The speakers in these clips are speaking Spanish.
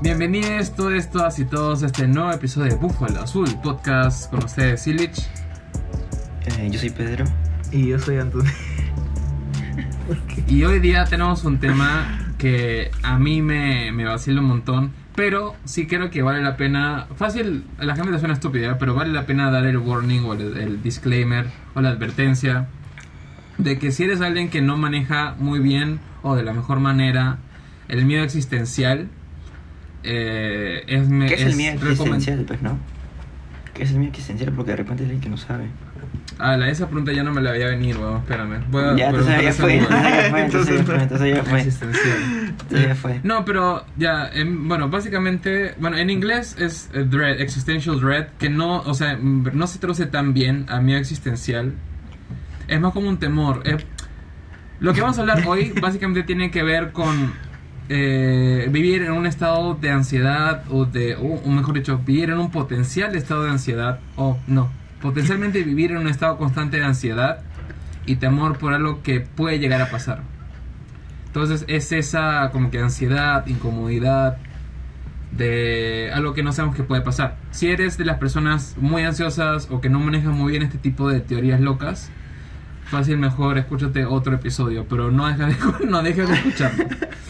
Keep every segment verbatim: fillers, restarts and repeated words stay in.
Bienvenidos todos, todas y todos a este nuevo episodio de Búfalo Azul Podcast con ustedes, Silich. Eh, yo soy Pedro. Y yo soy Antonio. Y hoy día tenemos un tema que a mí me, me vacila un montón, pero sí creo que vale la pena. Fácil, a la gente le suena estúpida, pero vale la pena dar el warning o el, el disclaimer o la advertencia de que si eres alguien que no maneja muy bien o de la mejor manera el miedo existencial, eh, es, me, ¿Qué es, es el miedo recomend- existencial? Pues no. ¿Qué es el miedo existencial? Porque de repente es alguien que no sabe. Ah, la, esa pregunta ya no me la veía venir, weón, espérame. Voy a Ya, entonces ya fue, entonces ya fue, entonces ya fue, entonces ya fue. Existencial. Entonces ya fue. No, pero ya, en, bueno, básicamente, bueno, en inglés es eh, dread, existential dread, que no, o sea, no se traduce tan bien a miedo existencial. Es más como un temor. Eh, lo que vamos a hablar hoy básicamente tiene que ver con eh, vivir en un estado de ansiedad o de, o, o mejor dicho, vivir en un potencial estado de ansiedad o no, potencialmente vivir en un estado constante de ansiedad y temor por algo que puede llegar a pasar. Entonces es esa como que ansiedad, incomodidad de algo que no sabemos que puede pasar. Si eres de las personas muy ansiosas o que no manejan muy bien este tipo de teorías locas, fácil, mejor escúchate otro episodio, pero no dejes de, no dejes de escucharlo.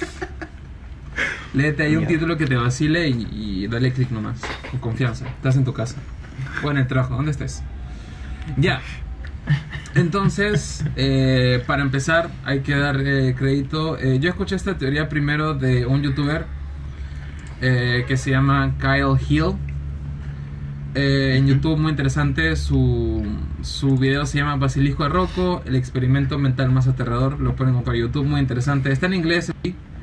Léete ahí un título que te vacile y, y dale clic nomás, con confianza. Estás en tu casa o en el trabajo, donde estés. Ya. Entonces, eh, para empezar, hay que dar eh, crédito. Eh, yo escuché esta teoría primero de un youtuber eh, que se llama Kyle Hill. Eh, en YouTube, muy interesante. Su, su video se llama Basilisco de Rocco, el experimento mental más aterrador. Lo pueden encontrar en YouTube, muy interesante. Está en inglés,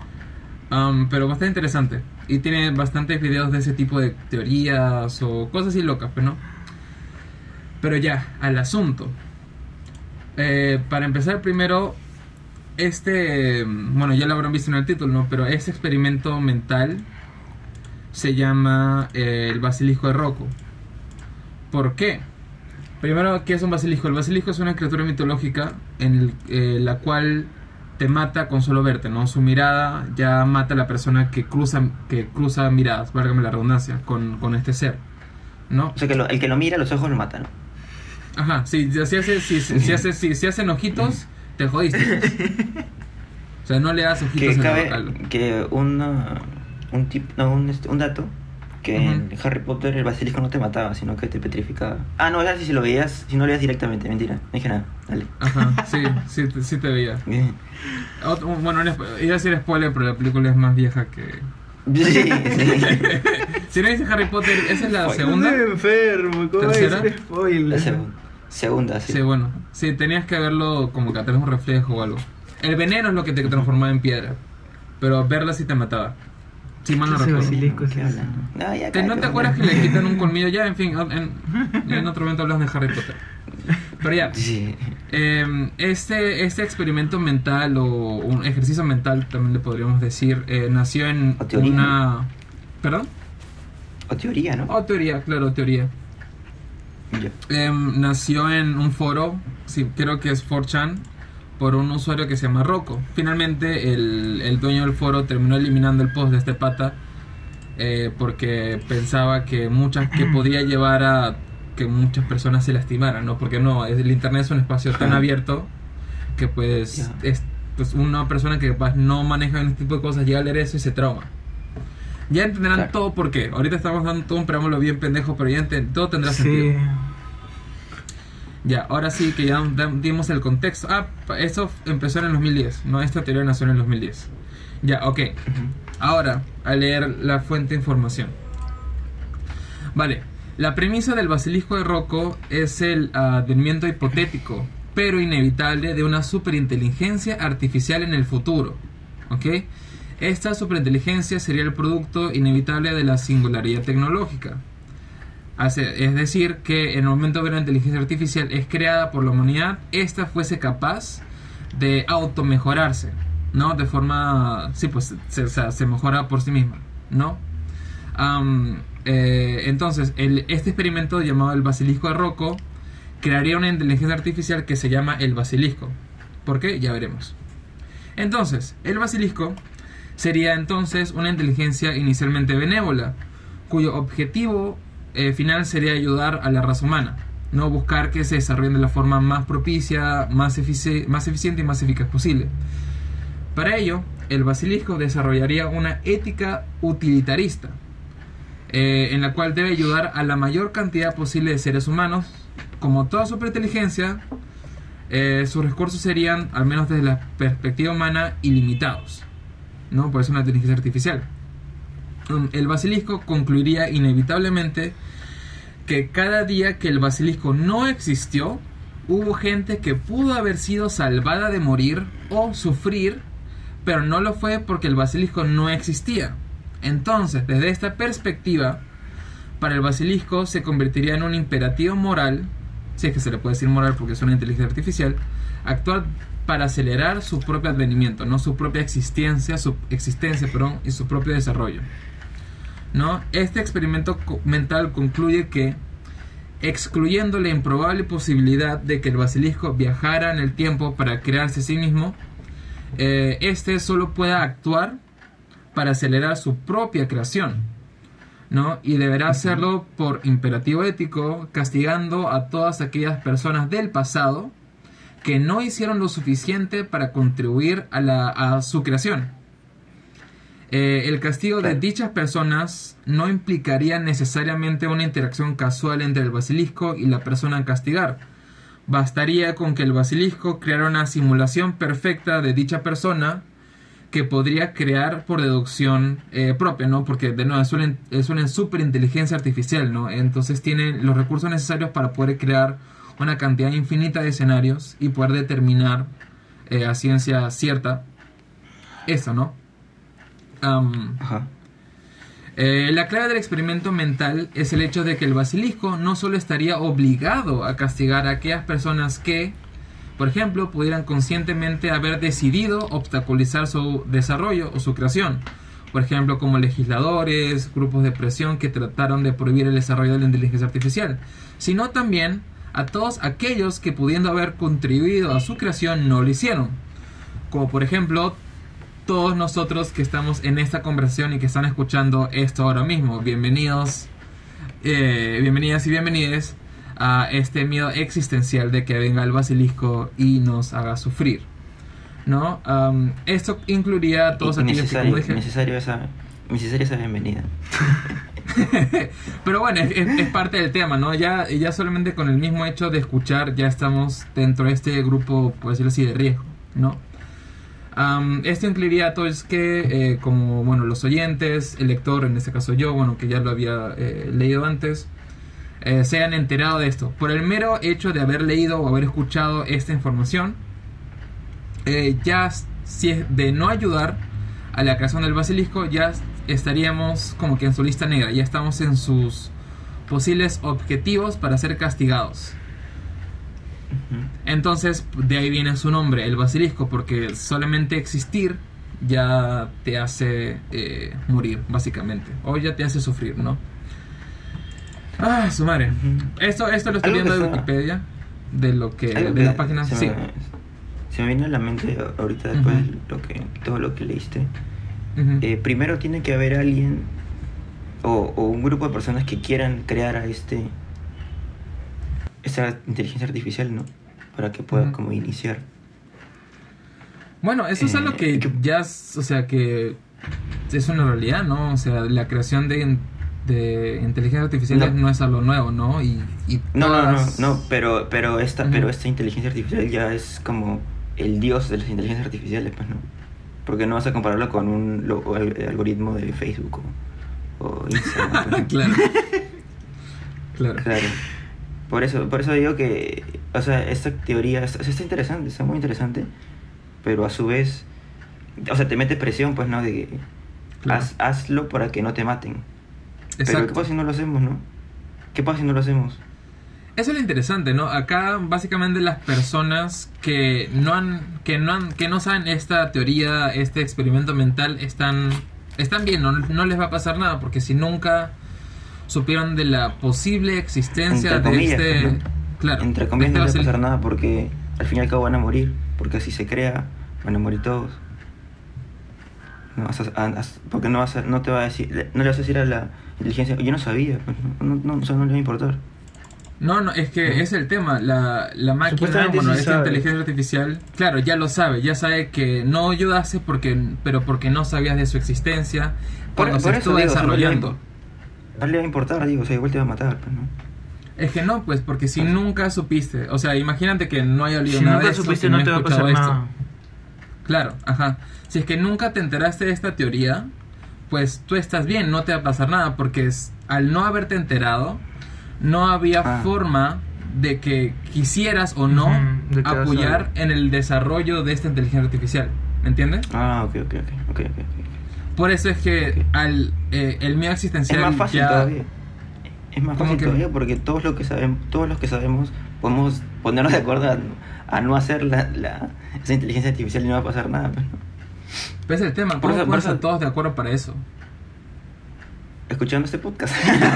um, pero bastante interesante. Y tiene bastantes videos de ese tipo de teorías o cosas así locas, pero no. Pero ya, al asunto. Eh, para empezar primero, este, bueno, ya lo habrán visto en el título, ¿no? Pero este experimento mental se llama eh, el Basilisco de Rocco. ¿Por qué? Primero, ¿qué es un basilisco? El basilisco es una criatura mitológica en el, eh, la cual te mata con solo verte, ¿no? Su mirada ya mata a la persona que cruza, que cruza miradas, válgame la redundancia, con, con este ser, ¿no? O sea, que lo, el que lo mira, los ojos lo matan, ¿no? Ajá, sí, si hace, si, si, si hace, si, si hacen ojitos, te jodiste. Pues. O sea, no le das ojitos Que a cabe al... que una, un tip, no, un, este, un dato, que Uh-huh. en Harry Potter el basilisco no te mataba, sino que te petrificaba. Ah, no, ya si lo veías, si no lo veías directamente, mentira, no dije nada, dale. Ajá, sí, sí, te- sí te veía. Bien. Otro, bueno, no es- iba a decir spoiler, pero la película es más vieja que... Sí, sí. Si no dice Harry Potter, esa es la Spoiler. segunda. Estoy enfermo, ¿cómo ¿Tercera? es decir spoiler? La segunda. Segunda, sí. Sí, bueno, sí, tenías que verlo como que a través de un reflejo o algo. El veneno es lo que te transformaba en piedra, pero verla sí te mataba. Si mal no Ese recuerdo. basilisco ¿Qué es hablan? No, ya ¿Te- ¿No cállate, te acuerdas que hombre. le quitan un colmillo? Ya, en fin, en, en otro momento hablas de Harry Potter. Pero ya, Sí. eh, este, este experimento mental o un ejercicio mental, también le podríamos decir, eh, nació en O teoría, una... ¿Perdón? O teoría, ¿no? Oh, teoría, claro, teoría. Ya. Eh, nació en un foro, sí, creo que es four chan, por un usuario que se llama Rocco. Finalmente el, el dueño del foro terminó eliminando el post de este pata eh, porque pensaba que muchas que podía llevar a que muchas personas se lastimaran, ¿no? Porque no, es- el internet es un espacio tan abierto que pues, Ya. es, pues una persona que capaz no maneja este tipo de cosas llega a leer eso y se trauma. Ya entenderán Claro. todo por qué. Ahorita estamos dando todo un preámbulo bien pendejo, pero ya enten- todo tendrá sentido. Sí. Ya, ahora sí que ya da- dimos el contexto. Ah, pa- eso empezó en el dos mil diez, no, esta teoría nació en el dos mil diez. Ya, ok. Ahora, a leer la fuente de información. Vale, la premisa del basilisco de Rocco es el advenimiento hipotético, pero inevitable, de una superinteligencia artificial en el futuro. ¿Ok? Esta superinteligencia sería el producto inevitable de la singularidad tecnológica. Hace- Es decir, que en el momento que una inteligencia artificial es creada por la humanidad, esta fuese capaz de automejorarse, ¿no? De forma... Sí, pues se, o sea, se mejora por sí misma, ¿no? Am, eh, entonces, el, este experimento llamado el Basilisco de Rocco crearía una inteligencia artificial que se llama el Basilisco. ¿Por qué? Ya veremos. Entonces, el Basilisco sería entonces una inteligencia inicialmente benévola, cuyo objetivo eh, final sería ayudar a la raza humana, no buscar que se desarrollen de la forma más propicia, más, efici- más eficiente y más eficaz posible. Para ello, el basilisco desarrollaría una ética utilitarista, eh, en la cual debe ayudar a la mayor cantidad posible de seres humanos. Como toda superinteligencia, eh, sus recursos serían, al menos desde la perspectiva humana, ilimitados, ¿no? Por eso una inteligencia artificial. Um, el basilisco concluiría inevitablemente que cada día que el basilisco no existió, hubo gente que pudo haber sido salvada de morir o sufrir, pero no lo fue porque el basilisco no existía. Entonces, desde esta perspectiva, para el basilisco se convertiría en un imperativo moral, si es que se le puede decir moral porque es una inteligencia artificial, actuar para acelerar su propio advenimiento, no su propia existencia, su existencia, perdón, y su propio desarrollo, ¿no? Este experimento mental concluye que, excluyendo la improbable posibilidad de que el basilisco viajara en el tiempo para crearse a sí mismo, eh, este solo pueda actuar para acelerar su propia creación, ¿no? Y deberá hacerlo por imperativo ético, castigando a todas aquellas personas del pasado que no hicieron lo suficiente para contribuir a, la, a su creación. Eh, el castigo de dichas personas no implicaría necesariamente una interacción casual entre el basilisco y la persona a castigar. Bastaría con que el basilisco creara una simulación perfecta de dicha persona que podría crear por deducción eh, propia, ¿no? Porque de nuevo es una, es una superinteligencia artificial, ¿no? Entonces tiene los recursos necesarios para poder crear una cantidad infinita de escenarios y poder determinar eh, a ciencia cierta eso, ¿no? Um, Ajá. eh, la clave del experimento mental es el hecho de que el basilisco no solo estaría obligado a castigar a aquellas personas que, por ejemplo, pudieran conscientemente haber decidido obstaculizar su desarrollo o su creación, por ejemplo, como legisladores, grupos de presión que trataron de prohibir el desarrollo de la inteligencia artificial, sino también a todos aquellos que, pudiendo haber contribuido a su creación, no lo hicieron, como por ejemplo todos nosotros que estamos en esta conversación y que están escuchando esto ahora mismo. Bienvenidos, eh, bienvenidas y bienvenides a este miedo existencial de que venga el basilisco y nos haga sufrir, ¿no? Um, esto incluiría a todos aquellos que, como dije, necesario esa, necesaria esa bienvenida. pero bueno, es, es, es parte del tema, ¿no? Ya, ya solamente con el mismo hecho de escuchar ya estamos dentro de este grupo, por decirlo así, de riesgo, ¿no? Um, esto incluiría a todos que, eh, como bueno, los oyentes, el lector, en este caso yo, bueno, que ya lo había eh, leído antes, eh, se hayan enterado de esto. Por el mero hecho de haber leído o haber escuchado esta información, eh, ya si es de no ayudar a la creación del basilisco, ya estaríamos como que en su lista negra, ya estamos en sus posibles objetivos para ser castigados. Entonces, de ahí viene su nombre, el basilisco, porque solamente existir ya te hace eh, morir, básicamente, o ya te hace sufrir, ¿no? Ah, su madre. Esto, esto lo estoy Algo viendo de que está- Wikipedia, de lo que, Algo de que la página, se, sí. me, se me viene a la mente ahorita después Ujú. de lo que, todo lo que leíste. Ujú. Eh, primero tiene que haber alguien o, o un grupo de personas que quieran crear a este esta inteligencia artificial, ¿no? Para que pueda Ujú. como iniciar. Bueno, eso es Eh, algo que que- ya, es- o sea, que es una realidad, ¿no? O sea, la creación de, de inteligencia artificial No. no es algo nuevo, ¿no? Y, y No, no, no, todas- no, pero pero esta Ujú. pero esta inteligencia artificial ya es como el dios de las inteligencias artificiales, pues, ¿no? Porque no vas a compararlo con un lo- o al- algoritmo de Facebook o, o Instagram, pues, ¿no? Claro. Claro. Claro. Por eso, por eso digo que, o sea, esta teoría está, está interesante, está muy interesante, pero a su vez, o sea, te mete presión, pues, ¿no? De que Claro. haz- hazlo para que no te maten. Pero Exacto. ¿qué pasa si no lo hacemos, no? ¿Qué pasa si no lo hacemos? Eso es lo interesante, ¿no? Acá básicamente las personas que no han, que no han, que no saben esta teoría, este experimento mental, están, están bien, no, no les va a pasar nada, porque si nunca supieron de la posible existencia Entre de comillas, este, ¿no? claro, Entre comillas este no le va a basilisco. pasar nada porque al fin y al cabo van a morir, porque así se crea, van a morir todos. ¿no? Vas a- a- a- porque no vas a, no te va a decir, le- no le vas a decir a la inteligencia, yo no sabía, pues, no, no, no, o sea, no le va a importar. No, no, es que ¿No? es el tema. La, la máquina, Supuestamente bueno, sí esta sabe. inteligencia artificial, claro, ya lo sabe, ya sabe que no ayudaste porque, pero porque no sabías de su existencia Por, cuando por se eso estuvo digo, o sea, no le va a desarrollando. impo- no le va a importar, digo, o sea, igual te va a matar, pues, ¿no? Es que no, pues, porque si nunca supiste, o sea, imagínate que no haya olido Si nada nunca de esto, supiste que no he te va a escuchado pasar esto. nada. Claro, ajá. Si es que nunca te enteraste de esta teoría, pues tú estás bien, no te va a pasar nada, porque es, al no haberte enterado, no había Ah. forma de que quisieras o no Ujú, de que vas a- apoyar en el desarrollo de esta inteligencia artificial, ¿me entiendes? Ah, ok, ok, ok, ok, ok, ok. Por eso es que Ok. al eh, el miedo Es existencial más fácil ya... todavía. Es más ¿Cómo fácil que? todavía porque todos los que sabemos, todos los que sabemos podemos ponernos de acuerdo a, a no hacer la, la, esa inteligencia artificial y no va a pasar nada, pues, ¿no? Pues es el tema, Por ¿cómo eso- por pones eso- a todos de acuerdo para eso? Escuchando este podcast.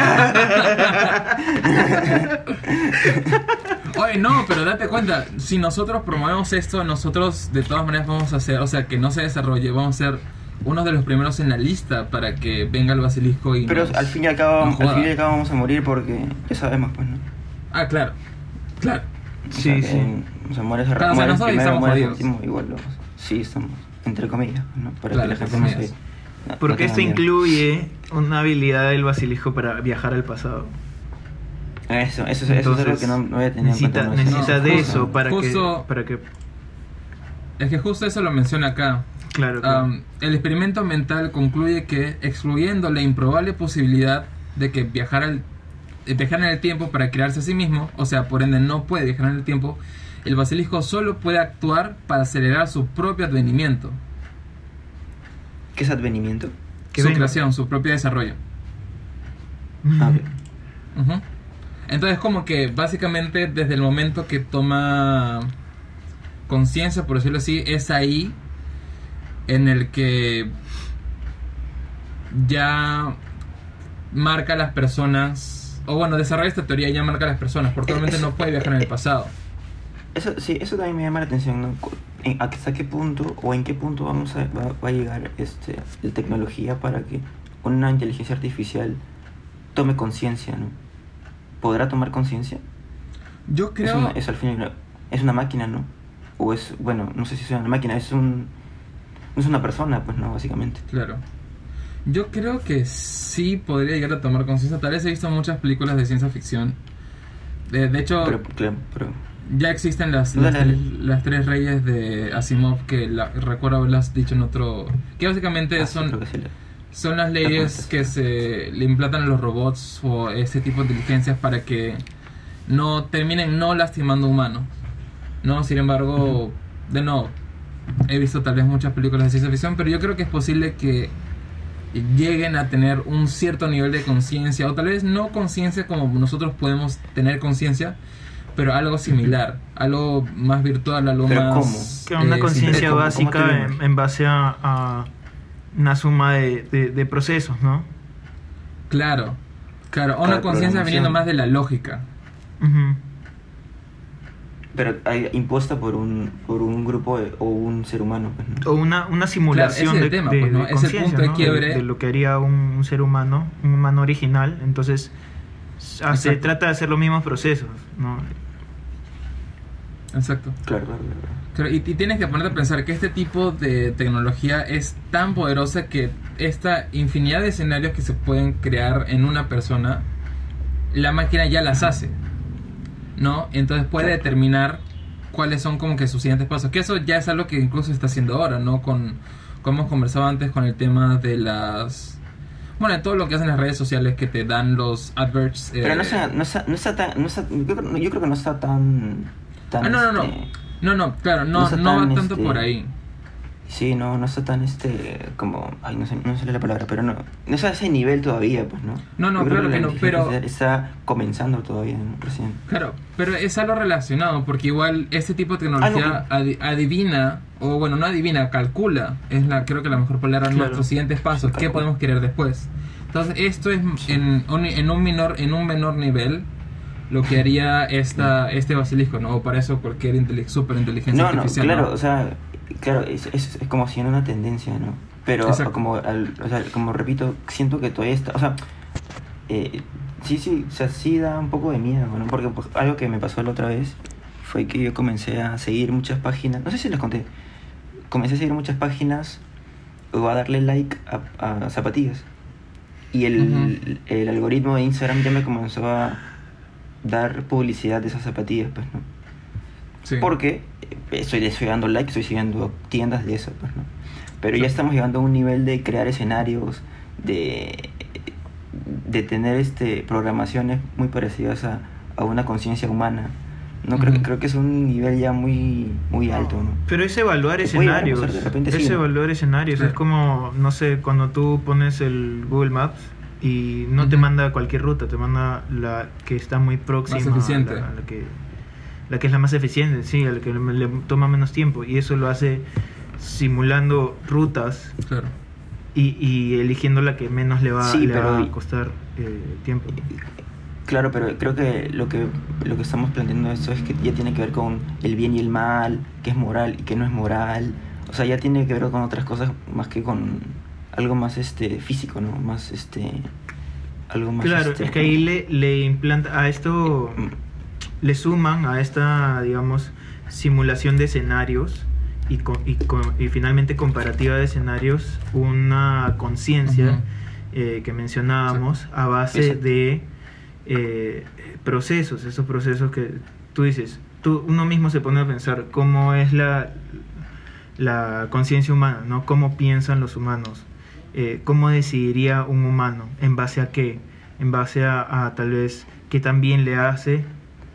Oye, no, pero date cuenta, si nosotros promovemos esto, nosotros de todas maneras vamos a hacer, o sea, que no se desarrolle, vamos a ser uno de los primeros en la lista para que venga el basilisco y Pero nos- al fin y al cabo, nos al joda. fin y al cabo vamos a morir porque ya sabemos, pues, ¿no? Ah, claro, claro. O Sí, sea, que, sí. O sea, mueres, Claro, o sea, mueres nosotros primero, estamos mueres jodidos. último, igual lo sí estamos, entre comillas, ¿no? Para Claro, que la gente entre no se... comillas. no- no Porque tenga esto miedo. incluye una habilidad del basilisco para viajar al pasado. Eso, eso, eso es algo que no, no voy a tener necesita, en cuenta. necesita No, de justo- eso para justo- que, para que... Es que justo eso lo menciona acá. Claro, claro. Um, el experimento mental concluye que, excluyendo la improbable posibilidad de que viajara al, eh, viajara en el tiempo para crearse a sí mismo, o sea, por ende no puede viajar en el tiempo, el basilisco solo puede actuar para acelerar su propio advenimiento, ¿Qué es advenimiento? Que su venga. creación, su propio desarrollo. Ah, ok. Ujú. Entonces, como que básicamente desde el momento que toma conciencia, por decirlo así, es ahí en el que ya marca a las personas, o bueno, desarrolla esta teoría y ya marca a las personas, porque obviamente no puede viajar en el pasado. Eso, sí, eso también me llama la atención, ¿no? Cu- en- ¿Hasta qué punto o en qué punto vamos a, va, va a llegar este, la tecnología para que una inteligencia artificial tome conciencia, ¿no? ¿Podrá tomar conciencia? Yo Es, creo... una, es al fin y al- es una máquina, ¿no? O es, bueno, no sé si es una máquina, es un... No es una persona, pues, ¿no? Básicamente. Claro. Yo creo que sí podría llegar a tomar conciencia. Tal vez he visto muchas películas de ciencia ficción. De, de hecho, Pero, claro, pero... ya existen las, Dale, las, dale. tres, las tres reyes de Asimov, que la, recuerdo haberlas dicho en otro... Que básicamente ah, sí, son, creo que sí le- son las leyes que se le implantan a los robots o este tipo de inteligencias para que no terminen no lastimando humanos. No, sin embargo, de nuevo, he visto tal vez muchas películas de ciencia ficción, pero yo creo que es posible que lleguen a tener un cierto nivel de conciencia, o tal vez no conciencia como nosotros podemos tener conciencia, pero algo similar, algo más virtual, algo ¿Pero más... cómo? Que una eh, conciencia ¿cómo- cómo básica te en, llamas? en base a, a una suma de, de, de procesos, ¿no? Claro, claro, Cada una conciencia programación. viniendo más de la lógica. Ujú. Pero hay, impuesta por un, por un grupo de- o un ser humano, pues, ¿no? O una, una simulación ese es el de, tema, de- pues, ¿no? de Es el conciencia, punto de ¿no? quiebre. de, de lo que haría un, un ser humano, un humano original. Entonces, s- ah, se Exacto. trata de hacer los mismos procesos, ¿no? Exacto. Claro, claro, claro. Claro, y, y tienes que ponerte a pensar que este tipo de tecnología es tan poderosa que esta infinidad de escenarios que se pueden crear en una persona, la máquina ya las hace, ¿no? Entonces puede Claro. determinar cuáles son como que sus siguientes pasos, que eso ya es algo que incluso se está haciendo ahora, ¿no? Con, como hemos conversado antes con el tema de las... Bueno, de todo lo que hacen las redes sociales que te dan los adverts. Pero eh, no está, no está, no está tan... No está, yo, creo, yo creo que no está tan... tan Ah, no, no, no. este, No, no, claro, no, no está no va tan, tanto este, por ahí. Sí, no, no está tan este... Como... Ay, no sé, no sé la palabra, pero no... No está a ese nivel todavía, pues, ¿no? No, no, Yo creo claro que la no, inteligencia pero- artificial está comenzando todavía, ¿no? Recién. Claro, pero es algo relacionado, porque igual este tipo de tecnología Ah, adi- adivina, o bueno, no adivina, calcula, es la creo que la mejor palabra, Claro. nuestros siguientes pasos, qué Calcula. podemos querer después. Entonces, esto es Sí. en, un, en un menor en un menor nivel lo que haría esta este basilisco, ¿no? O para eso cualquier inteli- superinteligencia No, no, artificial. claro, ¿no? o sea... Claro, es, es, es como siguiendo una tendencia, ¿no? Pero Exacto. como, al- o sea, como repito, siento que todavía está, o sea, eh, sí, sí, o sea, sí da un poco de miedo, ¿no? Porque pues, algo que me pasó la otra vez fue que yo comencé a seguir muchas páginas, no sé si les conté, comencé a seguir muchas páginas o a darle like a, a zapatillas. Y el, Ujú. el algoritmo de Instagram ya me comenzó a dar publicidad de esas zapatillas, pues, ¿no? Sí. Porque eh, estoy, estoy dando like, estoy siguiendo tiendas de eso, pues, ¿no? Pero ya Sí. estamos llegando a un nivel de crear escenarios, de, de tener este programaciones muy parecidas a, a una conciencia humana. No creo, Ujú. creo que es un nivel ya muy, muy alto, ¿no? Pero es evaluar Puede llegar a escenarios. pasar de repente, Es sí, ¿no? evaluar escenarios. Sí. Es como, no sé, cuando tú pones el Google Maps y no te Ujú. manda cualquier ruta, te manda la que está muy próxima, Más eficiente. a la, a la que, la que es la más eficiente, sí, a la que le, le toma menos tiempo. Y eso lo hace simulando rutas Claro. y, y eligiendo la que menos le va, Sí, le pero- va a costar eh, tiempo. Claro, pero creo que lo que lo que estamos planteando esto es que ya tiene que ver con el bien y el mal, qué es moral y qué no es moral. O sea, ya tiene que ver con otras cosas más que con algo más este físico, ¿no? Más este algo más Claro, este, es que ahí le, le implanta a esto, mm, le suman a esta, digamos, simulación de escenarios y, co- y, co- y finalmente comparativa de escenarios, una conciencia Ujú. eh, que mencionábamos a base Exacto. de eh, procesos, esos procesos que tú dices, tú, uno mismo se pone a pensar cómo es la, la conciencia humana, ¿no? Cómo piensan los humanos, eh, cómo decidiría un humano, en base a qué, en base a, a tal vez qué tan bien le hace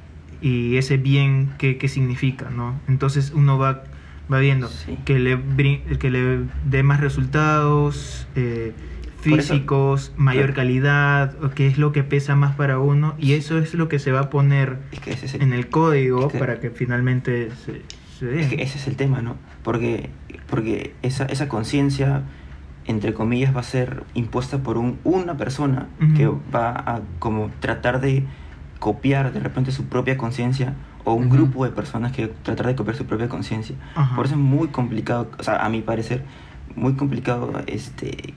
y ese bien qué, qué significa, ¿no? Entonces uno va, va viendo Sí. que le, brin- que le dé más resultados eh, Por eso- físicos, mayor claro. calidad, o qué es lo que pesa más para uno, y eso es lo que se va a poner es que ese es el, en el código es que- para que finalmente se, se dé. es que ese es el tema, ¿no? Porque porque esa esa conciencia entre comillas va a ser impuesta por un, una persona Ujú. que va a como tratar de copiar de repente su propia conciencia o un Ujú. grupo de personas que tratar de copiar su propia conciencia. Ajá. Por eso es muy complicado, o sea, a mi parecer, muy complicado este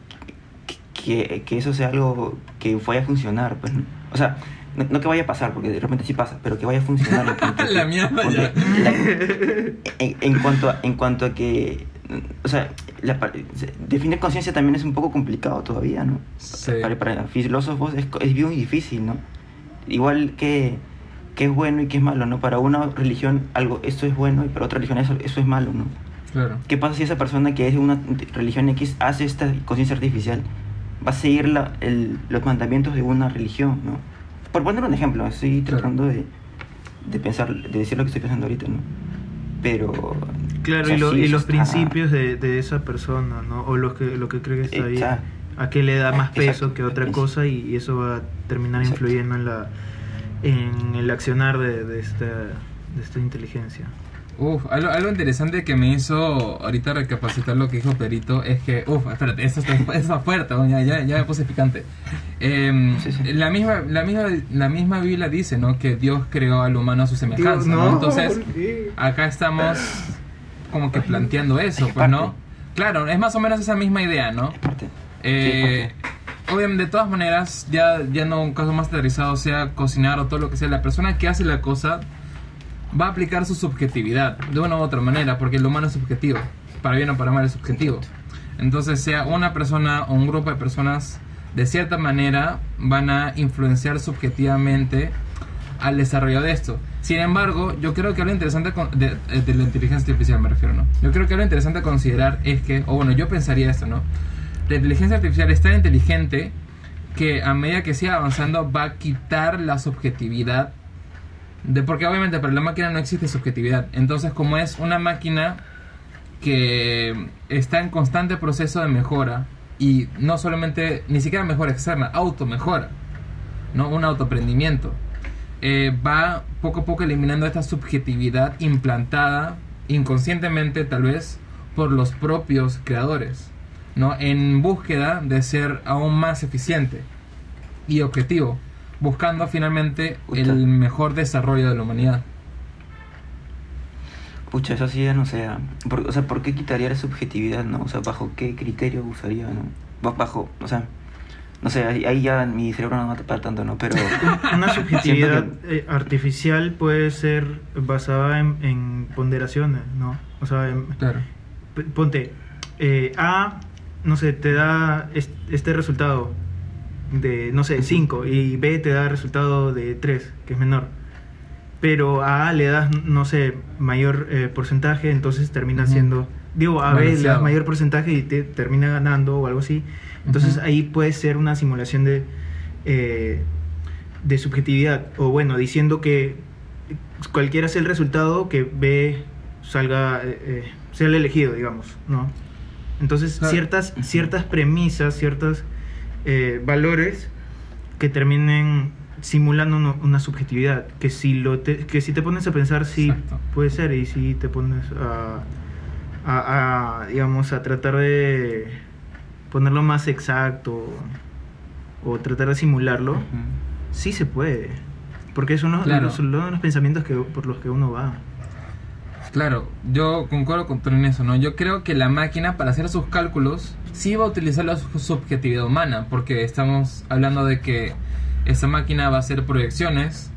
que, que eso sea algo que vaya a funcionar, pues, ¿no? O sea, no, no que vaya a pasar, porque de repente sí pasa, pero que vaya a funcionar. en cuanto a que- La mierda, porque ya. la- en, en cuanto a, en cuanto a que, o sea, la pa- definir conciencia también es un poco complicado todavía, ¿no? Sí. Para, para filósofos es, es bien difícil, ¿no? Igual que, que es bueno y que es malo, ¿no? Para una religión algo, esto es bueno y para otra religión eso, eso es malo, ¿no? Claro. ¿Qué pasa si esa persona que es de una religión X hace esta conciencia artificial? Va a seguir la- el- los mandamientos de una religión, ¿no? Por poner un ejemplo, estoy Claro. tratando de, de pensar, de decir lo que estoy pensando ahorita, ¿no? Pero... Claro, o sea, y, lo- sí, y eso los está- principios de, de esa persona, ¿no? O lo que, lo que cree que está ahí, Exacto. a qué le da más peso Exacto. que otra Es- cosa, y, y eso va a terminar Exacto. influyendo en la en el accionar de, de esta de esta inteligencia. Uf, algo, algo interesante que me hizo ahorita recapacitar lo que dijo Perito es que, uf, espérate, esto está, esto está fuerte, ya, ya, ya me puse picante. Em, Sí, sí. La, misma, la, misma, la misma Biblia dice, ¿no? Que Dios creó al humano a su semejanza, ¿no? Entonces, acá estamos como que planteando eso, Es que pues, ¿no? parte. Claro, es más o menos esa misma idea, ¿no? Es parte. Eh, Sí, obviamente, de todas maneras, ya, ya no un caso más aterrizado, sea cocinar o todo lo que sea, la persona que hace la cosa va a aplicar su subjetividad de una u otra manera, porque el humano es subjetivo, para bien o para mal es subjetivo. Entonces, sea una persona o un grupo de personas, de cierta manera van a influenciar subjetivamente al desarrollo de esto. Sin embargo, yo creo que algo interesante con- de, de la inteligencia artificial me refiero, ¿no? Yo creo que algo interesante a considerar es que, o bueno, yo pensaría esto, ¿no? La inteligencia artificial es tan inteligente que a medida que siga avanzando va a quitar la subjetividad de, porque obviamente para la máquina no existe subjetividad. Entonces, como es una máquina que está en constante proceso de mejora, y no solamente, ni siquiera mejora externa, automejora, ¿no? Un autoaprendimiento, eh, va poco a poco eliminando esta subjetividad implantada inconscientemente, tal vez por los propios creadores, ¿no? En búsqueda de ser aún más eficiente y objetivo, buscando finalmente Puta. el mejor desarrollo de la humanidad. Pucha, eso sí ya no sé. ah. Por- o sea, ¿por qué quitaría la subjetividad, no? O sea, ¿bajo qué criterio usaría, no? Ba- Bajo, o sea, no sé, ahí, ahí ya mi cerebro no va a tapar tanto, ¿no? Pero Una subjetividad siento eh, artificial puede ser basada en, en ponderaciones, ¿no? O sea, en- Claro. p- ponte, eh, A, no sé, te da est- este resultado de, no sé, cinco y B te da resultado de tres, que es menor. Pero a A le das, no sé, mayor eh, porcentaje, entonces termina Ujú. siendo... Digo, a B le das Balanceado. mayor porcentaje y te termina ganando o algo así. Entonces Ujú. ahí puede ser una simulación de, eh, de subjetividad. O bueno, diciendo que cualquiera sea el resultado, que B salga, eh, eh, sea el elegido, digamos, ¿no? Entonces Claro. ciertas, ciertas premisas, ciertos eh, valores que terminen simulando uno- una subjetividad, que si, lo te, que si te pones a pensar, sí, Exacto. puede ser, y si te pones a, a, a, digamos, a tratar de ponerlo más exacto o tratar de simularlo, Ujú. sí se puede, porque es uno, Claro. los- uno de los pensamientos que, por los que uno va. Claro, yo concuerdo con tú en eso, ¿no? Yo creo que la máquina, para hacer sus cálculos, sí va a utilizar la su- subjetividad humana, porque estamos hablando de que esta máquina va a hacer proyecciones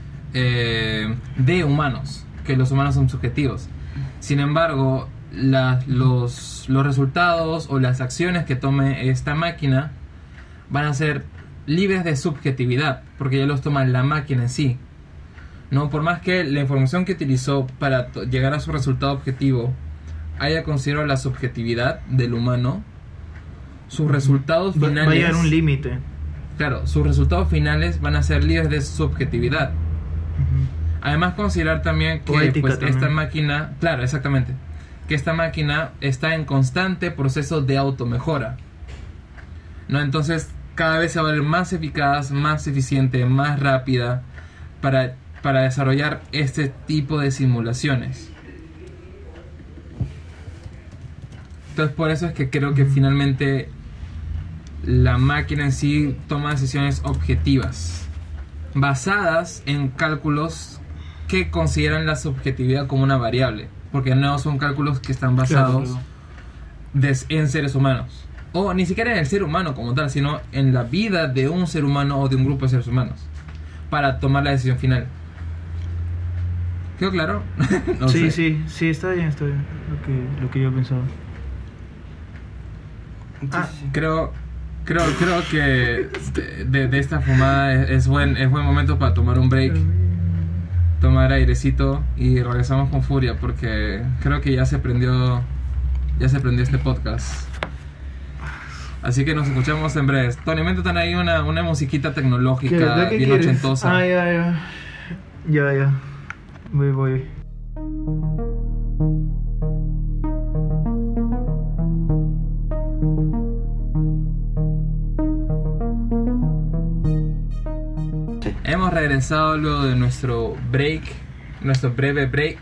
eh, de humanos, que los humanos son subjetivos. Sin embargo, la- los, los resultados o las acciones que tome esta máquina van a ser libres de subjetividad, porque ya los toma la máquina en sí. No, por más que la información que utilizó para to- llegar a su resultado objetivo haya considerado la subjetividad del humano, sus resultados Va, finales, va a llegar un límite. claro, sus resultados finales van a ser libres de subjetividad. Ujú. Además, considerar también que O ética pues, también. esta máquina, claro, exactamente, que esta máquina está en constante proceso de automejora. ¿No? Entonces, cada vez se va a volver más eficaz, más eficiente, más rápida para, para desarrollar este tipo de simulaciones. Entonces, por eso es que creo que finalmente la máquina en sí toma decisiones objetivas, basadas en cálculos que consideran la subjetividad como una variable, porque no son cálculos que están basados Claro. des- en seres humanos, o ni siquiera en el ser humano como tal, sino en la vida de un ser humano o de un grupo de seres humanos, para tomar la decisión final. ¿Quedó claro? No sí, sé. sí, sí, está bien, está bien lo que, lo que yo pensaba. Sí, Ah, sí, sí. creo, creo, creo que de, de- de esta fumada es, es buen, es buen momento para tomar un break, tomar airecito y regresamos con furia, porque creo que ya se prendió, ya se prendió este podcast. Así que nos escuchamos en breve. Tony, métete ahí una, una musiquita tecnológica, ¿Qué- qué bien quieres? ochentosa. Ah, ya, ya. Ya, ya. Voy, voy. Sí. Hemos regresado luego de nuestro break, nuestro breve break.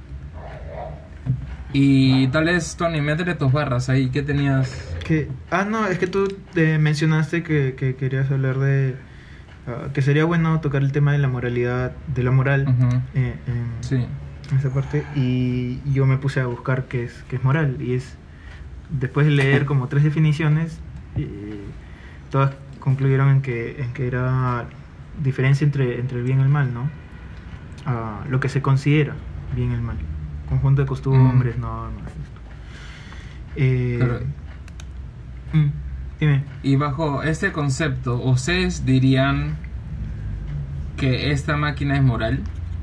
Y tal vez, Tony, métete tus barras ahí. ¿Qué tenías? Que, ah, no, es que tú eh, mencionaste que, que querías hablar de... ah, que sería bueno tocar el tema de la moralidad, de la moral, Ujú. eh, en, Sí. en esa parte. Y yo me puse a buscar qué es, qué es moral. Y es, después de leer como tres definiciones, eh, todas concluyeron en que, en que era diferencia entre, entre el bien y el mal, ¿no? Ah, lo que se considera bien y el mal. Conjunto de costumbres, Mm. normas, esto. Eh, Claro. mm, dime. Y bajo este concepto, ¿ustedes dirían que esta máquina es moral?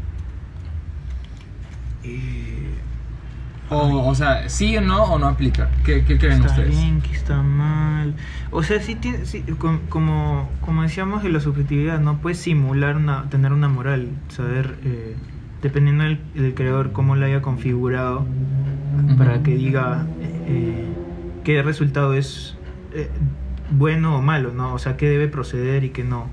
Eh, O, o sea, ¿sí o no o no aplica? ¿Qué, qué creen está ustedes? bien, que está mal. O sea, sí tiene, sí, com- como, como decíamos en la subjetividad, no puedes simular una, tener una moral, saber, eh, dependiendo del, del creador cómo la haya configurado, Ujú. para que diga eh, qué resultado es eh, bueno o malo, ¿no? O sea, qué debe proceder y qué no.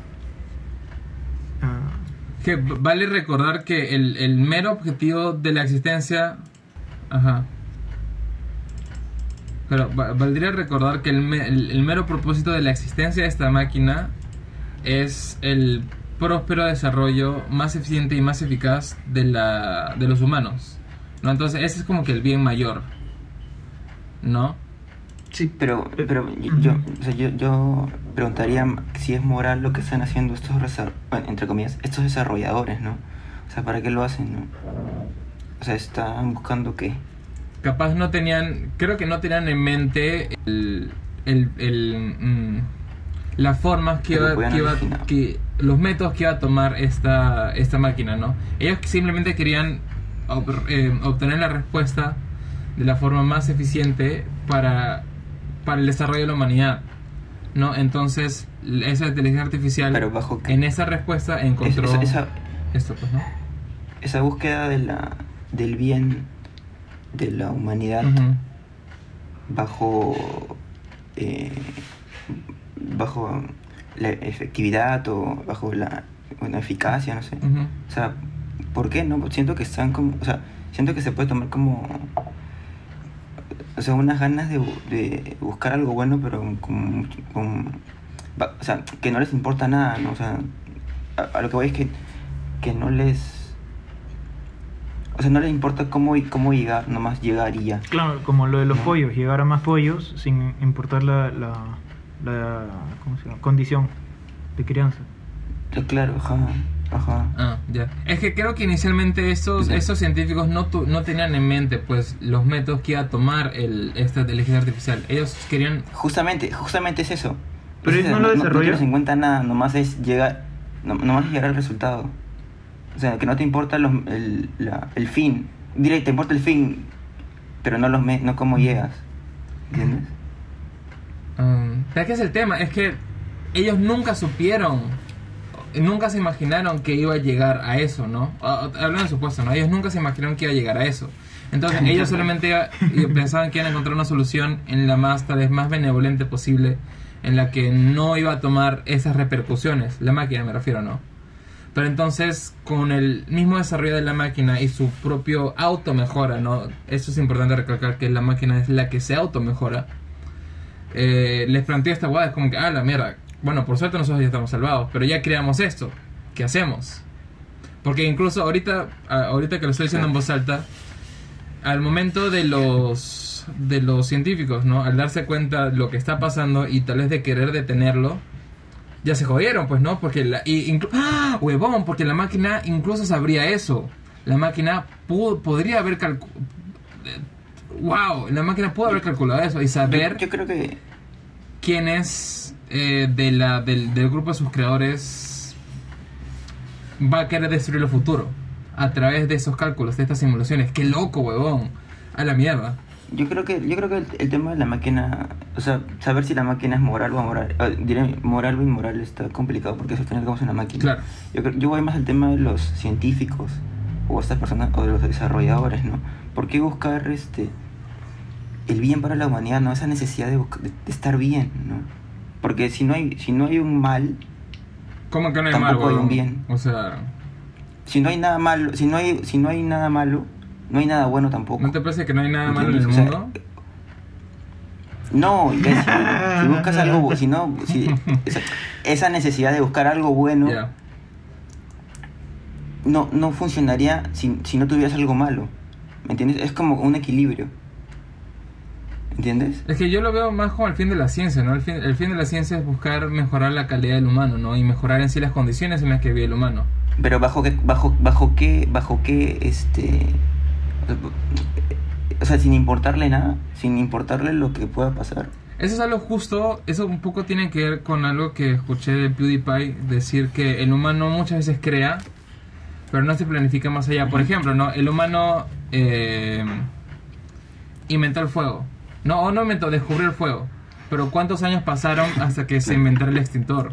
Ah, Que v- vale recordar que el, el mero objetivo de la existencia... Ajá. Pero va- valdría recordar que el, me- el- el mero propósito de la existencia de esta máquina es el próspero desarrollo más eficiente y más eficaz de, la, de los humanos. ¿no? Entonces ese es como que el bien mayor, ¿no? Sí, Pero, pero yo, yo, o sea, yo, yo preguntaría si es moral lo que están haciendo estos, desa- bueno, entre comillas, estos desarrolladores, ¿no? O sea, ¿para qué lo hacen, no? O sea, están buscando qué. Capaz no tenían, creo que no tenían en mente el, el, el, mm, las formas que Lo iba, podían que iba, originar. que los métodos que iba a tomar esta, esta máquina, ¿no? Ellos simplemente querían ob- eh, obtener la respuesta de la forma más eficiente para, para el desarrollo de la humanidad, ¿no? Entonces, esa inteligencia artificial, Pero bajo qué. en esa respuesta Es- encontró esa, esa, esto, pues, ¿no? esa búsqueda de la, del bien de la humanidad Ujú. bajo eh, bajo la efectividad o bajo la bueno, eficacia, no sé. Ujú. O sea, ¿por qué no? Siento que están como, o sea, siento que se puede tomar como, o sea, unas ganas de, bu- de buscar algo bueno, pero con, con- va- o sea, que no les importa nada, ¿no? O sea, a, a lo que voy es que, que no les, o sea, no les importa cómo, cómo llegar, nomás llegar y ya. claro, como lo de los No. pollos, llegar a más pollos sin importar la, la, la ¿cómo se llama? Condición de crianza. Eh, Claro, ajá, ajá. Ah, ya. Es que creo que inicialmente estos, Ya. estos científicos no, tu- no tenían en mente pues los métodos que iba a tomar el, esta inteligencia artificial. Ellos querían... Justamente, justamente es eso. Pero Es ellos eso, no lo No desarrollan. tienes en cuenta nada, nomás es llegar, no, nomás es llegar al resultado. O sea, que no te importa los, el, la- el fin. Diré, te importa el fin, pero no los me- no cómo llegas. ¿Entiendes? Um, ¿sabes qué es el tema? Es que ellos nunca supieron, nunca se imaginaron que iba a llegar a eso, ¿no? Ah, Hablando de supuesto, ¿no? Ellos nunca se imaginaron que iba a llegar a eso. Entonces ellos solamente iba- y pensaban que iban a encontrar una solución en la más, tal vez, más benevolente posible, en la que no iba a tomar esas repercusiones. La máquina me refiero, ¿no? Pero entonces, con el mismo desarrollo de la máquina y su propio auto mejora, ¿no? Eso es importante recalcar, que la máquina es la que se auto mejora. Eh, les planteé esta guada, es como que, ah, la mierda. Bueno, por suerte nosotros ya estamos salvados, pero ya creamos esto. ¿Qué hacemos? Porque incluso ahorita, a- ahorita que lo estoy diciendo en voz alta, al momento de los de los científicos, ¿no? Al darse cuenta de lo que está pasando y tal vez de querer detenerlo, ya se jodieron, pues, ¿no? Porque la... Y inclu- ¡Ah! Huevón, porque la máquina incluso sabría eso. La máquina pudo, podría haber calculado... ¡Wow! La máquina pudo haber calculado eso y saber Yo, yo creo que quién es eh, de la, del, del grupo de sus creadores va a querer destruir el futuro a través de esos cálculos, de estas simulaciones. ¡Qué loco, huevón! A la mierda. yo creo que yo creo que el, el tema de la máquina, o sea, saber si la máquina es moral o amoral, eh, diré moral o inmoral está complicado porque eso al final como es una máquina. Claro. Yo, creo- yo voy más al tema de los científicos o estas personas o de los desarrolladores, ¿no? ¿Por qué buscar este el bien para la humanidad, no? Esa necesidad de, busca- de, de estar bien, ¿no? Porque si no hay si no hay un mal, ¿Cómo que no hay Tampoco malo, hay un huevón? bien. O sea, si no hay nada malo, si no hay si no hay nada malo, no hay nada bueno tampoco. ¿no te parece que no hay nada malo en el ¿Entiendes? O sea, mundo? No, imbécil. Si buscas algo, bu- si no, si esa, esa necesidad de buscar algo bueno Ya. no, no funcionaría si, si no tuvieras algo malo. ¿Me entiendes? Es como un equilibrio. ¿Entiendes? Es que yo lo veo más como el fin de la ciencia, ¿no? El fin, el fin de la ciencia es buscar mejorar la calidad del humano, ¿no? Y mejorar en sí las condiciones en las que vive el humano. Pero bajo qué, bajo, bajo qué, bajo qué, este, o sea, sin importarle nada, sin importarle lo que pueda pasar. Eso es algo justo, eso un poco tiene que ver con algo que escuché de PewDiePie, decir que el humano muchas veces crea, pero no se planifica más allá. Por ejemplo, ¿no? El humano eh, inventó el fuego. No, o no inventó, descubrió el fuego. Pero ¿cuántos años pasaron hasta que se inventara el extintor?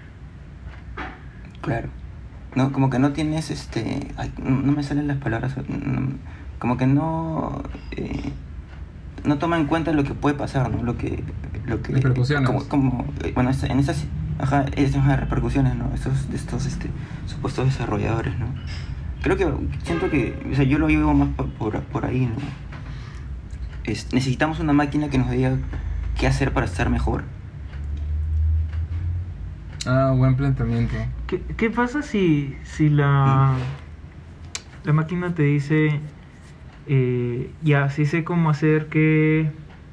Claro. No, como que no tienes, este, ay, no, no me salen las palabras, no, como que no, eh, no toma en cuenta lo que puede pasar, ¿no? Lo que, lo que, Repercusiones. como, como, eh, bueno, esta- en esas, ajá, esas ajá, repercusiones, ¿no? Estos, de estos, este, supuestos desarrolladores, ¿no? Creo que, siento que, o sea, yo lo vivo más por, por, por ahí, ¿no? Es, necesitamos una máquina que nos diga qué hacer para estar mejor. Ah, buen planteamiento. ¿Qué, qué pasa si, si la, la máquina te dice Eh, ya, sí sé cómo hacer que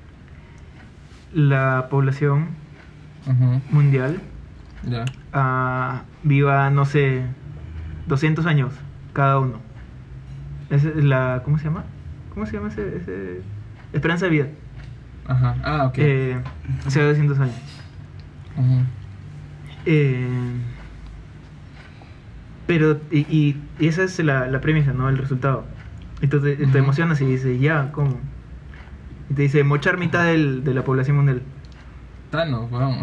la población Ujú. mundial Ya. ah, viva, no sé, doscientos años cada uno. Esa es la, ¿cómo se llama? ¿Cómo se llama ese? ese? Esperanza de vida. Ajá. Ah, ok. Eh, o sea, doscientos años. Ujú. Eh, pero, y, y- y esa es la, la premisa, ¿no? El resultado. Entonces te Ujú. emocionas y dices, ya, ¿cómo? Y te dice, mochar mitad del- de la población mundial. Thanos, weón.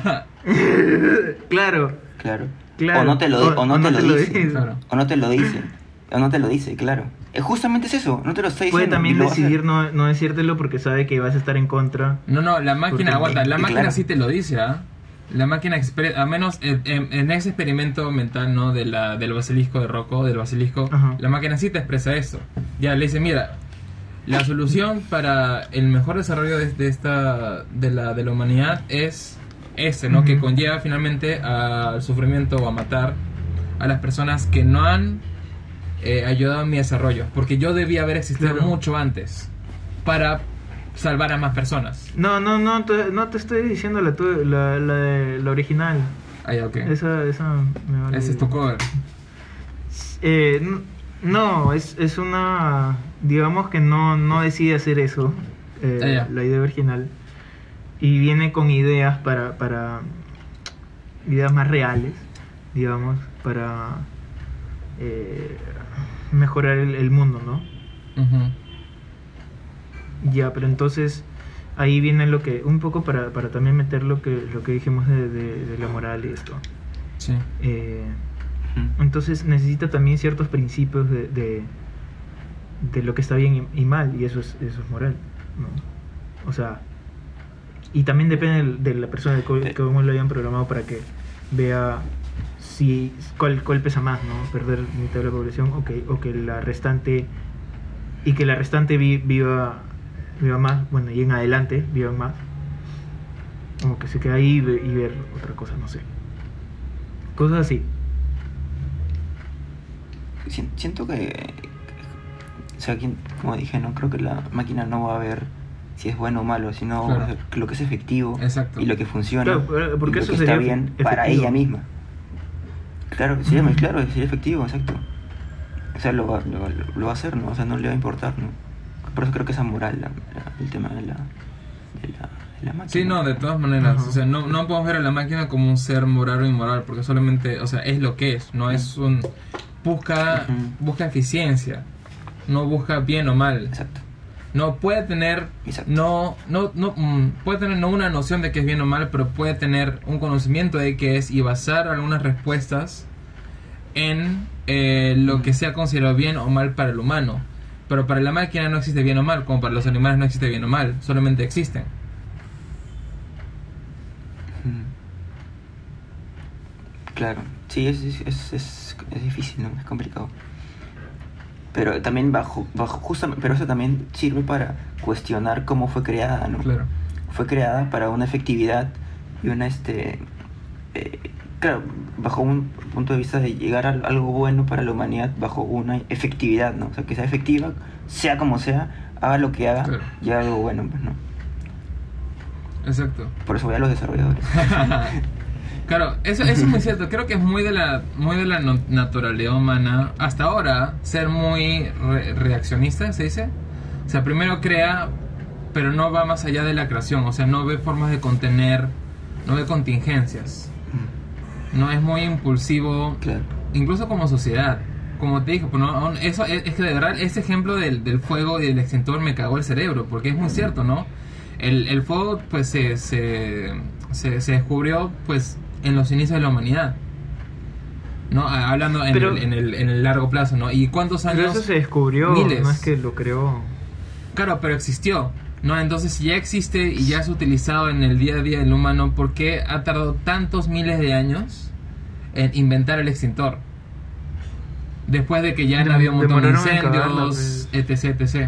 Claro, Claro. claro. O no te lo, di- o no te lo dice. dice. Claro. O no te lo dice. O no te lo dice, claro. Eh, justamente es eso, no te lo está diciendo. Puede también y lo va a hacer. decidir no, no decírtelo porque sabe que vas a estar en contra. No, no, la máquina, Porque- aguanta, la y máquina claro. sí te lo dice, ¿ah? La máquina, exper- a menos en, en- en ese experimento mental, ¿no? De la, del basilisco de Rocco, del basilisco, Ajá. la máquina sí te expresa eso. Ya le dice, mira, la solución para el mejor desarrollo de, de esta, de la, de la humanidad es ese, ¿no? Ujú. Que conlleva finalmente al sufrimiento o a matar a las personas que no han eh, ayudado a mi desarrollo. Porque yo debía haber existido Claro. mucho antes para salvar a más personas. No, no, no, te, no te estoy diciendo la, tu- la, la, de- la original. Ah, ya, ok. Esa, esa me vale. Ese es tu cover. Eh, n- no, es, es una... Digamos que no, no decide hacer eso, eh, Ah, ya. la idea original. Y viene con ideas para, para... Ideas más reales, digamos, para eh, mejorar el, el mundo, ¿no? Ujú. Ya, pero entonces ahí viene lo que... Un poco para, para también meter lo que, lo que dijimos de, de, de la moral y esto. Sí. Eh, Ujú. Entonces necesita también ciertos principios de, de, de lo que está bien y, y mal, y eso es, eso es moral, ¿no? O sea, y también depende del- de la persona, de co- Sí. cómo lo hayan programado para que vea si cuál, cuál pesa más, ¿no? Perder mitad de la población o que, o que la restante, y que la restante vi- viva, viva más, bueno, y en adelante vivan más, como que se queda ahí y, ve- y ver otra cosa, no sé. Cosas así. Si- Siento que, o sea, quien- como dije, no creo que la máquina no va a ver si es bueno o malo, sino Claro. va a ver lo que es efectivo Exacto. y lo que funciona Claro, pero- porque y lo eso que sería está bien efe- para efectivo. ella misma. Claro, sería, Ujú. claro, sería efectivo, exacto. O sea, lo va, lo, lo va a hacer, ¿no? O sea, no le va a importar, ¿no? Por eso creo que esa moral, la- la- el tema de la, de la, de la máquina. Sí, no, de todas maneras. Ajá. O sea, no, no podemos ver a la máquina como un ser moral o inmoral, porque solamente, o sea, es lo que es. No es un. Busca, Ujú. busca eficiencia. No busca bien o mal. Exacto. No puede tener. Exacto. No, no, no. mm, puede tener no una noción de que es bien o mal, pero puede tener un conocimiento de qué es y basar algunas respuestas en eh, lo que sea considerado bien o mal para el humano. Pero para la máquina no existe bien o mal, como para los animales no existe bien o mal, solamente existen. Ujú. Claro, sí, es, es, es, es, es difícil, ¿no? Es complicado. Pero también bajo, bajo justamente, pero eso también sirve para cuestionar cómo fue creada, ¿no? Claro. Fue creada para una efectividad y una, este, eh, claro, bajo un punto de vista de llegar a algo bueno para la humanidad, bajo una efectividad, ¿no? O sea, que sea efectiva, sea como sea, haga lo que haga, Claro. y haga algo bueno, pues, ¿no? Exacto. Por eso voy a los desarrolladores. Claro, eso, eso es muy cierto. Creo que es muy de la, muy de la no- naturalidad humana. Hasta ahora, ser muy re- reaccionista, ¿se dice? O sea, primero crea, pero no va más allá de la creación. O sea, no ve formas de contener, no ve contingencias. No es muy impulsivo, Claro. incluso como sociedad. Como te dije, pues no, eso es, es que de verdad ese ejemplo del, del fuego y del extintor me cagó el cerebro, porque es muy cierto, ¿no? El, el fuego pues se, se, se, se descubrió pues en los inicios de la humanidad, ¿no? Ah, hablando en, Pero- el, en, el, en el largo plazo, ¿no? ¿Y cuántos Pero años? eso se descubrió, Miles. no es que lo creó. Claro, pero existió, ¿no? Entonces, si ya existe y ya es utilizado en el día a día del humano, ¿por qué ha tardado tantos miles de años en inventar el extintor? Después de que ya han Dem- habido un montón de demoraron en cagarla, incendios, pues. etc, etcétera.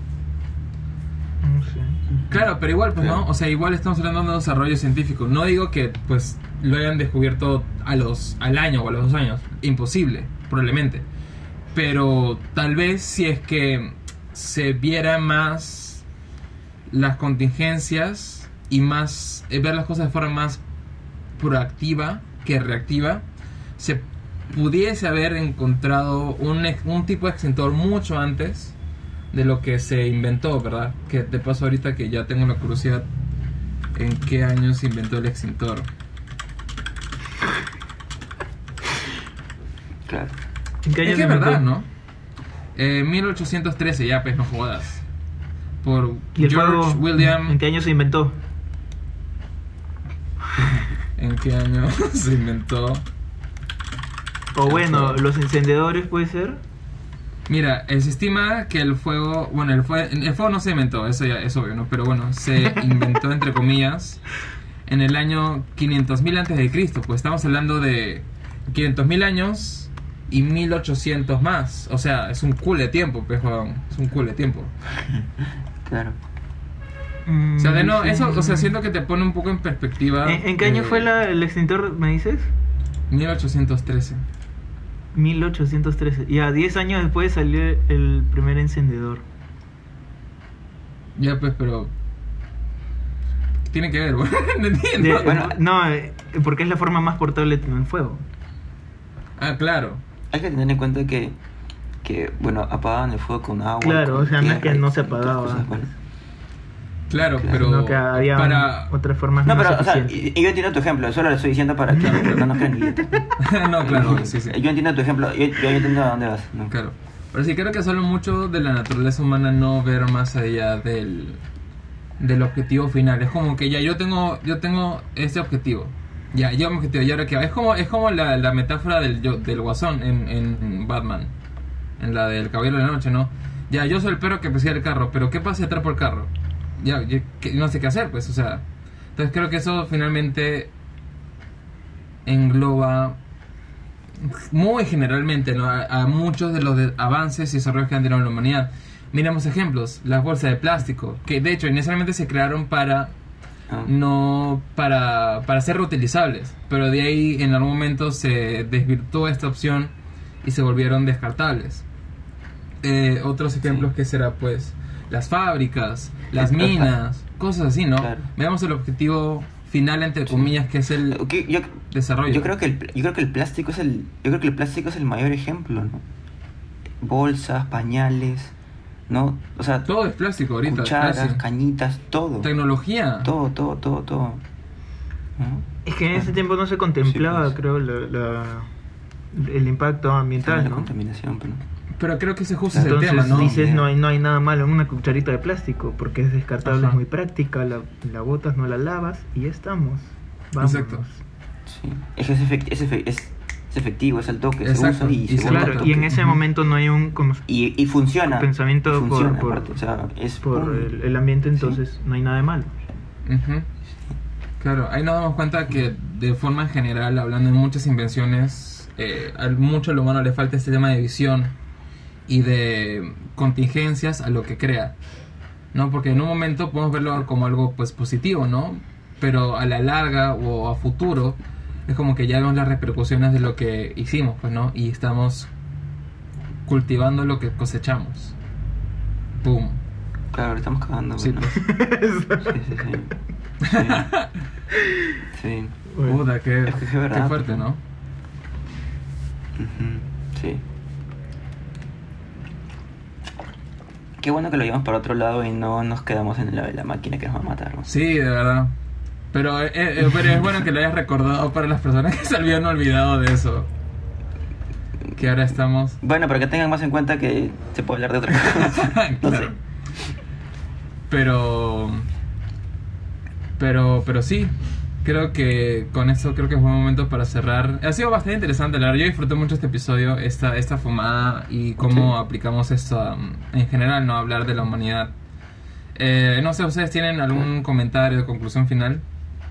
No sé. Claro, pero igual, pues, Claro. ¿no? O sea, igual estamos hablando de un desarrollo científico. No digo que, pues, lo hayan descubierto a los, al año o a los dos años. Imposible, probablemente. Pero tal vez si es que se viera más las contingencias y más eh, ver las cosas de forma más proactiva que reactiva, se pudiese haber encontrado un, ex- un tipo de extintor mucho antes de lo que se inventó, ¿verdad? Que de paso ahorita que ya tengo la curiosidad en qué año se inventó el extintor. Claro. ¿En qué año Es que se es verdad, inventó? ¿no? Eh, mil ochocientos trece, ya pues no jodas. Por ¿Y el George fuego, William. en qué año se inventó? ¿En qué año se inventó? O El bueno, fuego. los encendedores puede ser. Mira, eh, se estima que el fuego, bueno, el fuego, el fuego no se inventó, eso ya es obvio, ¿no? Pero bueno, se inventó entre comillas en el año quinientos mil antes de Cristo, pues estamos hablando de quinientos mil años y mil ochocientos más, o sea, es un culo de tiempo, pues, weón, es un culo de tiempo. Claro. O sea, de no, Mm, eso, o sea, sí. siento que te pone un poco en perspectiva. ¿En, en qué año eh, fue la, el extintor, me dices? mil ochocientos trece. mil ochocientos trece. Ya, diez años después salió el primer encendedor. Ya, pues, pero ¿qué tiene que ver, weón? No entiendo. De- Bueno. no, eh, porque es la forma más portable de tener fuego. Ah, claro. Hay que tener en cuenta que, que bueno, apagaban el fuego con agua. Claro, con o sea, no es tierra que y no se con otras apagaba cosas, antes. bueno. Claro, Claro. pero Sino que había para otras formas No, más pero, o sea, eficientes. y, y yo entiendo tu ejemplo, solo lo estoy diciendo para que no nos crean idiotas. no, claro, sí, sí. Yo entiendo tu ejemplo, yo, yo entiendo a dónde vas. ¿no? Claro. Pero sí creo que solo mucho de la naturaleza humana no ver más allá del del objetivo final. Es como que ya yo tengo yo tengo este objetivo. Ya, yo mi objetivo, y ahora qué va. Es como es como la, la metáfora del yo- del Guasón en, en Batman. En la del Caballero de la Noche, ¿no? Ya, yo soy el perro que persigue el carro, pero ¿qué pasa si atrapo el carro? Ya, yo que- no sé qué hacer, pues, o sea. Entonces creo que eso finalmente engloba muy generalmente, ¿no? a, a muchos de los de- avances y desarrollos que han tenido la humanidad. Miremos ejemplos, las bolsas de plástico, que de hecho inicialmente se crearon para Ah. no para, para ser reutilizables, pero de ahí en algún momento se desvirtuó esta opción y se volvieron descartables. Eh, otros ejemplos Sí. que será pues las fábricas, las minas, cosas así, ¿no? Claro. Veamos el objetivo final entre Sí. comillas que es el Ok, yo, desarrollo. yo creo que el, yo creo que el plástico es el yo creo que el plástico es el mayor ejemplo, ¿no? Bolsas, pañales, ¿no? O sea, Todo es plástico ahorita, cucharas, casi. cañitas, todo. Tecnología. Todo, todo, todo, todo. ¿No? Es que en ese Ah. tiempo no se contemplaba, Sí, pues. creo, la, la- el impacto También ambiental, la ¿no? contaminación, pero Pero creo que ese justo es el Entonces tema, ¿no? dices, Sí. no hay, no hay nada malo en una cucharita de plástico, porque es descartable, Ajá. es muy práctica, la, la botas, no la lavas y ya estamos. Vámonos. Exacto. sí. Es que es, efect- es, efe- es, es efectivo, es al toque, Exacto. se usa y, Y se se- vuelve al Claro, toque. y en ese Ujú. momento no hay un como y, y funciona. pensamiento y funciona, por, por, aparte, o sea, es por pum. el, el ambiente, entonces no hay nada de malo. Ujú. Claro, ahí nos damos cuenta que de forma general, hablando de muchas invenciones, eh, a mucho al humano le falta este tema de visión y de contingencias a lo que crea, ¿no? Porque en un momento podemos verlo como algo pues positivo, ¿no? Pero a la larga o a futuro es como que ya vemos las repercusiones de lo que hicimos, pues, ¿no? Y estamos cultivando lo que cosechamos. ¡Pum! Claro, le estamos cagando. Sí, bueno. pues. Sí, sí, sí. Sí. Sí. Bueno, Puta, qué, Es que es qué verdad, fuerte, pues, ¿no? Ujú, sí. Qué bueno que lo llevamos para otro lado y no nos quedamos en la, la máquina que nos va a matar. ¿no? Sí, de verdad. Pero, eh, eh, pero es bueno que lo hayas recordado para las personas que se habían olvidado de eso. Que ahora estamos... Bueno, pero que tengan más en cuenta que se puede hablar de otra cosa. No sé. Claro. Pero... Pero, pero sí. Creo que con eso creo que es buen momento para cerrar. Ha sido bastante interesante, la verdad. Yo disfruté mucho este episodio, esta, esta fumada y cómo Sí. aplicamos esto a- en general, ¿no? Hablar de la humanidad. Eh, no sé, ¿ustedes tienen algún comentario de conclusión final?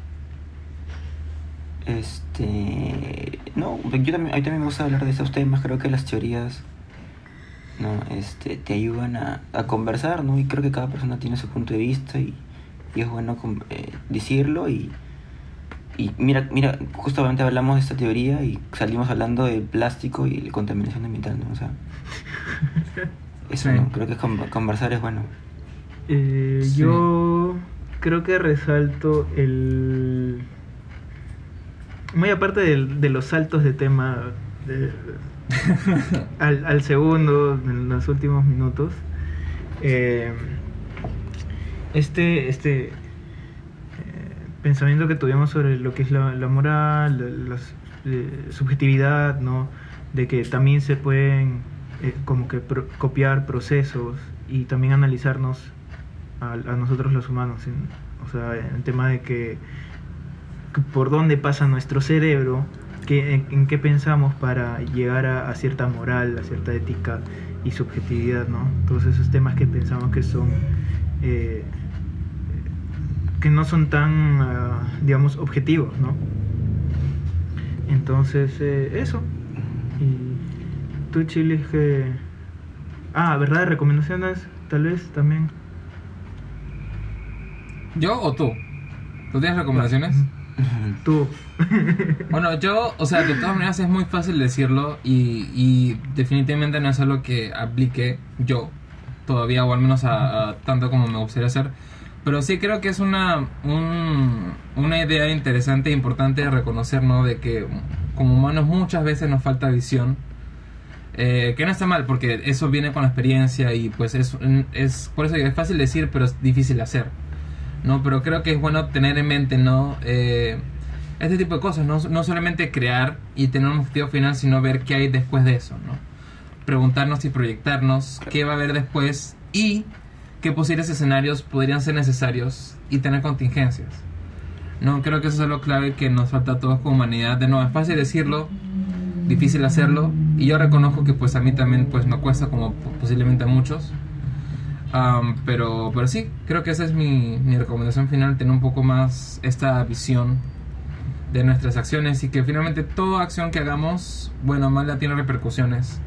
Este. No, yo también, a mí también me gusta hablar de esos temas. Creo que las teorías. No, este, te ayudan a, a conversar, ¿no? Y creo que cada persona tiene su punto de vista y, y es bueno com- eh, decirlo. Y, y mira, mira, justamente hablamos de esta teoría y salimos hablando de plástico y la contaminación ambiental, ¿no? O sea, Eso Sí. no, creo que con- conversar es bueno. Eh, Sí. Yo creo que resalto el... Muy aparte del- de, los saltos de tema de- al, al segundo, en los últimos minutos, eh, este, este eh, pensamiento que tuvimos sobre lo que es la, la moral, la, la eh, subjetividad, ¿no? De que también se pueden eh, como que pro- copiar procesos y también analizarnos a, a nosotros los humanos, en- o sea, en el tema de que, que por dónde pasa nuestro cerebro, que, en, en qué pensamos para llegar a, a cierta moral, a cierta ética y subjetividad, ¿no? Todos esos temas que pensamos que son eh, que no son tan, ah, digamos, objetivos, ¿no? Entonces, eh, eso. Y tú, Chile, que... Ah, ¿verdad? Recomendaciones, tal vez, también. ¿Yo o tú? ¿Tú tienes recomendaciones? Tú. Bueno, yo, o sea, de todas maneras es muy fácil decirlo y, y definitivamente no es algo que aplique yo todavía, o al menos a, a tanto como me gustaría hacer. Pero sí creo que es una, un- una idea interesante e importante de reconocer, ¿no? De que como humanos muchas veces nos falta visión. Eh, que no está mal, porque eso viene con la experiencia y pues es, es por eso digo, es fácil decir, pero es difícil hacer, ¿no? Pero creo que es bueno tener en mente, ¿no? Eh, este tipo de cosas, ¿no? No solamente crear y tener un objetivo final, sino ver qué hay después de eso, ¿no? Preguntarnos y proyectarnos qué va a haber después y qué posibles escenarios podrían ser necesarios y tener contingencias. No, creo que eso es lo clave que nos falta a todos como humanidad. De nuevo, es fácil decirlo, difícil hacerlo, y yo reconozco que pues a mí también pues me cuesta como posiblemente a muchos. Um, pero, pero sí, creo que esa es mi, mi recomendación final, tener un poco más esta visión de nuestras acciones y que finalmente toda acción que hagamos, bueno o mala, tiene repercusiones.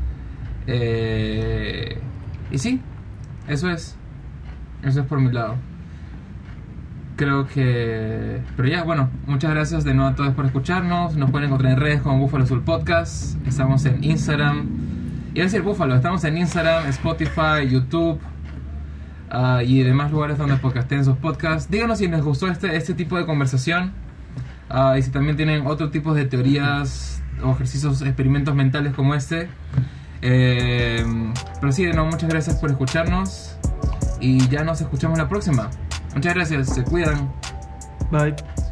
Eh, y sí, eso es. Eso es por mi lado. Creo que... Pero ya, bueno, muchas gracias de nuevo a todos por escucharnos. Nos pueden encontrar en redes como Búfalo Azul Podcast. Estamos en Instagram. Iba a decir Búfalo, estamos en Instagram, Spotify, YouTube uh, y demás lugares donde podcasten sus podcasts. Díganos si les gustó este, este tipo de conversación. Uh, y si también tienen otro tipo de teorías o ejercicios, experimentos mentales como este. Eh, pero sí, de nuevo, muchas gracias por escucharnos. Y ya nos escuchamos la próxima. Muchas gracias, se cuidan. Bye.